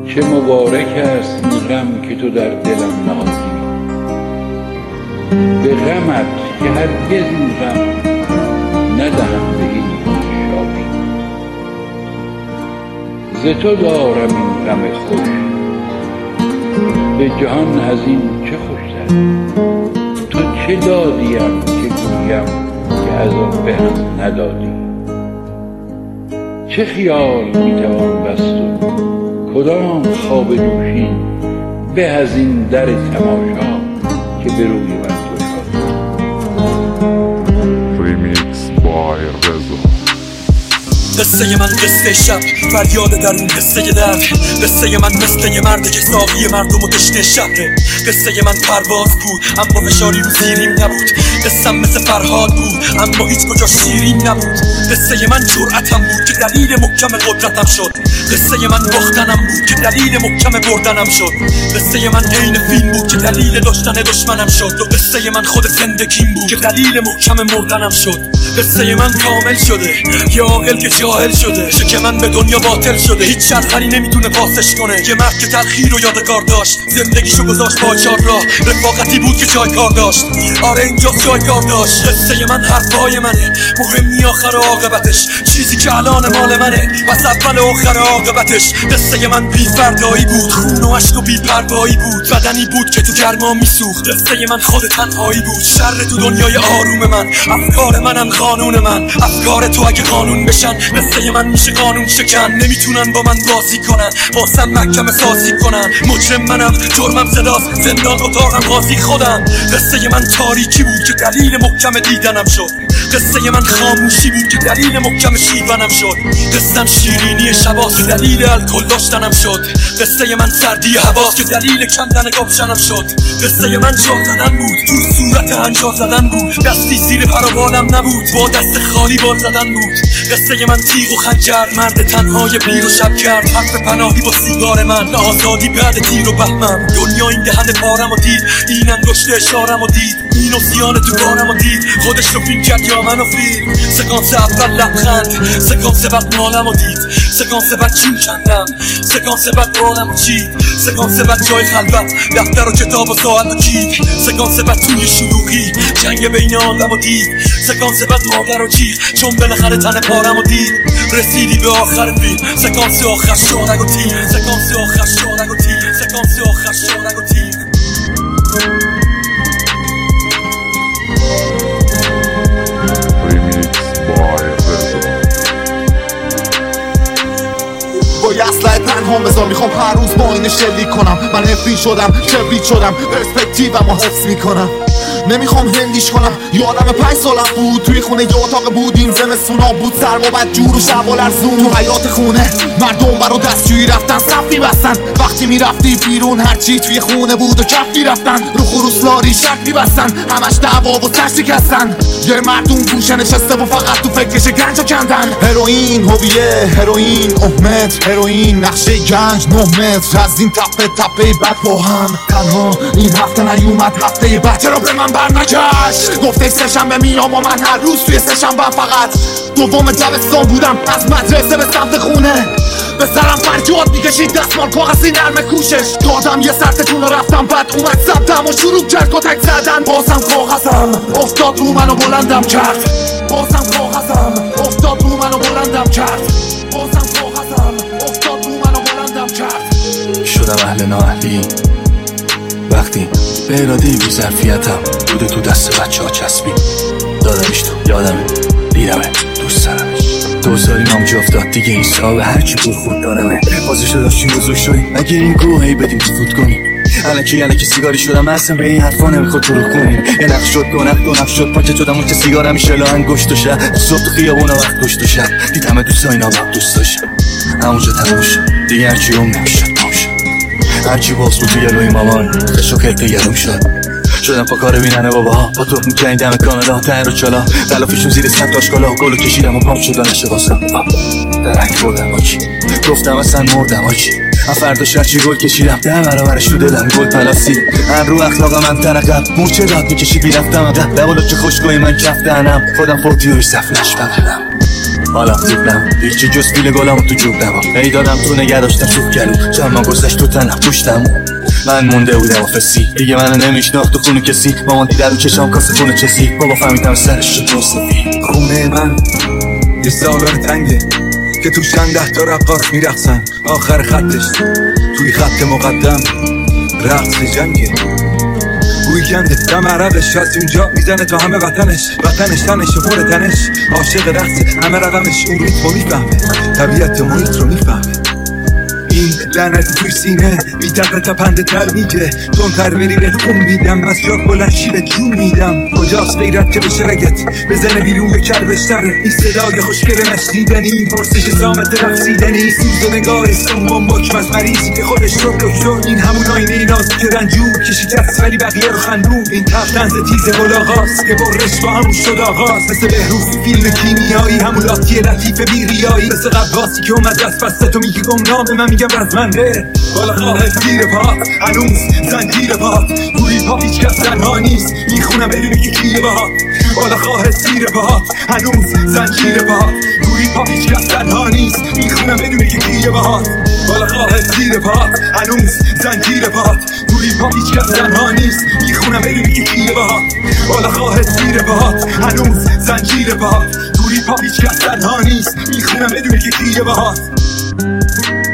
چه مبارک است این غم که تو در دلم نهادی، به غمت که هرگز این غم ندهم به هیچ شادی. ز تو دارم این غم خوش، به جهان از این چه خوشتر. تو چه دادیم که گویم که از آن به هم ندادی. چه خیال میتوان بست و کدام خواب دوشین، به از این در تماشا که به روی من گشادی. ریمیکس بای رضا. قصه من قصه شب، فریاد درون قصه درد. قصه من مثل یه مرد که ساقی مردم و تشنه شهره. قصه من پرواز بود اما فشاری رو زیریم نبود. قصم مثل فرهاد بود اما هیچ کجا شیرین نبود. قصه من جرأتم بود که دلیل محکم قدرتم شد. قصه من باختنم بود که دلیل محکم بردنم شد. قصه من عین فیلم بود که دلیل داشتن دشمنم شد. و قصه من خود زندگیم بود که دلیل محکم مردنم شد. قصه من کامل شده، یه عاقل که جاهل شده. شک من به دنیا باطل شده، هیچ شرخری نمیتونه پاسش کنه. یه مرد که تلخی رو یادگار داشت، زندگیشو گذاشت با چار راه. رفاقتی بود که جای کار داشت، آره اینجا جای کار داشت. قصه من حرفای منه، مهمی آخر و عاقبتش. چیزی که الان مال منه پس اول و آخر عاقبتش. قصه من بی فردایی بود، خون و عشق و بی پروایی بود. بدنی بود که تو گرما میسوخت. قصه من خود تنهایی بود، شر تو دنیای آروم من. افکار منم قانون من، افکار تو اگه قانون بشن. قصه من میشه قانون شکن، نمیتونن با من بازی کنن، واسم محکمه سازی کنن. مجرم منم، جرمم صداست، زندان اتاقم قاضی خودم. قصه من تاریکی بود که دلیل محکم دیدنم شد. قصه من خاموشی بود که دلیل محکم شیونم شد. قصم شیرینی شباست که دلیل الکل داشتنم شد. قصه من سردی هواست که دلیل کندن گابشنم شد. قصه من جا زدن بود، تو صورت هنجا زدن بود. دستی زیر پروالم نبود، با دست خالی بال زدن بود. قصه من تیغ و خنجر، مرد تنهای پیر و شب کرد. حرف پناهی با سیگار من، آزادی بعد تیر و بهمن. دنیا این دهن پارم و دید، این انگشت اشارم و دید، این اسیان تو بارم و دید. خودش رو فیلم کرد یا منو فیلم. سکانس اول لبخند، سکانس بعد مالم و دید، سکانس بعد چین کندم، سکانس بعد بالم و چید، سکانس بعد جای خلوت، دفتر و کتاب و ساعت و کیک، سکانس بعد توی شلوغی، جنگ بین آدم و دید، سکانس بعد مادر و جیغ، چون بالاخره تن پارم و دید. رسیدی به آخر فیلم، سکانس آخر شارگ و تیر، سکانس آخر شارگ و تیر، سکانس آخر شارگ و تیر. با یه اسلحه پنهان بذار، میخوام هر روز با اینه شلیک کنم. من نفری شدم، کبریت شدم، پرسپکتیومو حفظ میکنم. نمیخوام هندیش کنم، یادم 5 سالم بود، توی خونه یه اتاق بودیم، زمستونا بود، سرم و بد جور و شب و لرزون. تو حیات خونه مردم برا دستشویی رفتن، صف میبستن. وقتی میرفتی بیرون هرچی توی خونه بود و کف میرفتن. رو خروسلاری شک میبستن، همش دعوا و سر شکستن. یه مردم گوشه نشسته و فقط تو فکرش گنجو کندن. هروئین هویه، هروئین امت، هروئین نقشه گنج 9 متر از این تپه تپه بد با هم. تنها این هفته نیومد، هفته بعد چرا به من برنگشت؟ گفته سه‌شنبه میام و من هر روز توی سه‌شنبه فقط دوم دبستان بودم، از مدرسه به سمت خونه. به سرم فریاد میکشید، دستمال کاغذی نرم کوشش. دادم یه سر تکون و رفتم، بعد اومد ثبتم و شروع کرد کتک زدن. بازم کاغذم افتاد رو منو بلندم کرد، بازم کاغذم افتاد رو منو بلندم کرد، بازم کاغذم افتاد رو منو بلندم کرد. شدم اهل نااهلی وقتی به اراده بی ظرفیتم بوده تو دست بچه ها چسبی. دادمش تو یادمه، دیدمه، دوست دارمش. 2 سالی نام جا افتاد دیگه این صاحب هرچی بود خود دارمه. بازشو داشتیم بزرگ شدیم، اگه این گوهی بدیم فوت کنیم. الکی سیگاری شدم، اصلا به این حرفا نمیخواد تو رو کنیم. یه نقش شد دو نقش شد پاکت شدم اون که سیگار همیشه لاهن گشت و شب. صبح تو خیابون وقت گشت و شب دیدمه دوستا اینا با دوست داشتم. همونجا تموم شد دیگه، هرچی اون نمیشد پام شد. هرچی باز بود تو گلوی مامان خشو کلپه یادم شد. شدم پا کار بیننه باباها، با تو میکنین دم کانادا تن و چلا. غلافشون زیر سمت آشکالا، گلو کشیدم و پام شد نشه واسم. درک بردم آجی، گفتم اصلا مردم آجی. من فرداش هرچی گل کشیدم 10 برابرش تو دلم گل پلاسی. هر رو اخلاق من تنقب مورچه داد میکشی بیرفتم عقب. لبالا که خوشگوی من کف دهنم، خودم فوتی روی صف نشبم. حالا خوب نم هیچی جز فیل گلم تو جوب نبا ای دادم تو نگه داشتم چوب گلو جمع گذشت تو تنم پوشتم من مونده بودم آفسی دیگه منو نمیشناخت تو خونه کسی مامان دیده رو چشام کاسه خونه چسی بابا فهمیدم سرش شد مصطفی خونه من یه سالار تنگه که توش چند 10 تا رقاص میرقصن آخر خطش توی خط مقدم رقص جنگه ویکنده دم عربش از اونجا میزنه تا همه وطنش تنش و پر تنش عاشق رقصه همه رقمش اون ریتمو میفهمه طبیعت محیط رو میفهمه این لعنت توی سینه میدقه تا پنده تر میگه تون تر بریرت خون میدم از جاک بلند شیرت جون میدم کجاست غیرت که بشه رگت بزنه بیرون به کربشتره این صدای خوشگل نشنیدنی این پرسش زامت رقصیدنی سوز و نگاه سمون بکم از مریضی که خودش رو دکتر این همون آینه نازی که رنجور کشیدست ولی بقیه رو خندون این تفتنز تیز ملاقاست که برش با همون شد آغاز مثل بهروز فیلم کیمیایی همون لاتی لطیف بیریایی مثل قواسی که اومد دست بسته تو میگی گمنامه من میگم رزمنده بالا خواهد زیر پات هنوز زنجیر پات روی پا هیچ کس تنها نیست میخونم بدونی که کیه باهات بالا خواهد زیر پات هنوز زنجیر پات روی پا هیچ کس تنها نیست میخونم بدونی که کیه باهات بالا خواهد زیر پات هنوز زنجیر پات روی پا هیچ کس تنها نیست میخونم بدونی که کیه باهات بالا خواهد زیر پات هنوز زنجیر پات روی پا هیچ کس تنها نیست میخونم بدونی که کیه باهات